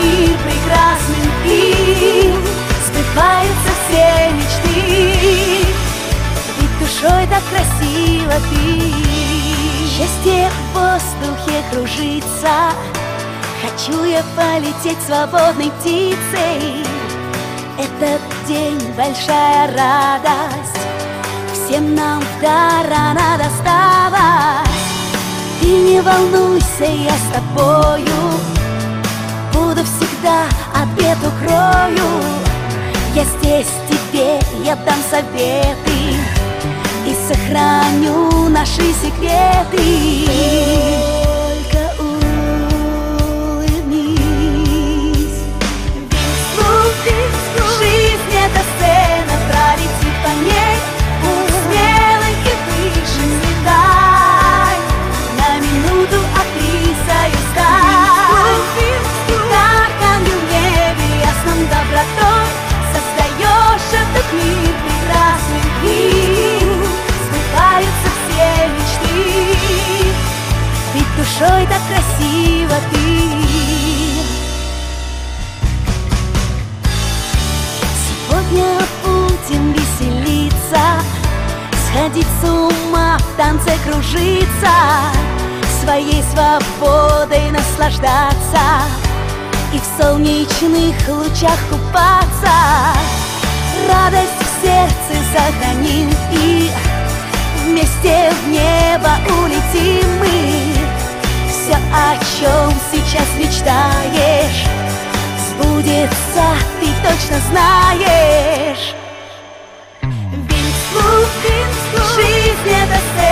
мир прекрасным, и сбываются все мечты. Ведь душой так красиво ты. Счастье в воздухе кружится, хочу я полететь свободной птицей. Этот день большая радость, всем нам в дар она досталась. Ты не волнуйся, я с тобою буду всегда, обед укрою. Я здесь тебе, я дам советы и сохраню наши секреты. Только улыбнись. Жизнь — это сцена, пролетит по ней, смелый и выше взлетай. На минуту актрисою стань. Как ангел в небе ясном добротой создаешь этот мир прекрасный, и сбываются все мечты. Ведь душой так красиво ты. Сегодня будем веселиться, сходить с ума, в танце кружиться, своей свободой наслаждаться и в солнечных лучах купаться. Радость в сердце сохраним и вместе в небо улетим мы. Все, о чем сейчас мечтаешь, сбудется, ты точно знаешь. Винкс-клуб, жизнь — это сцена.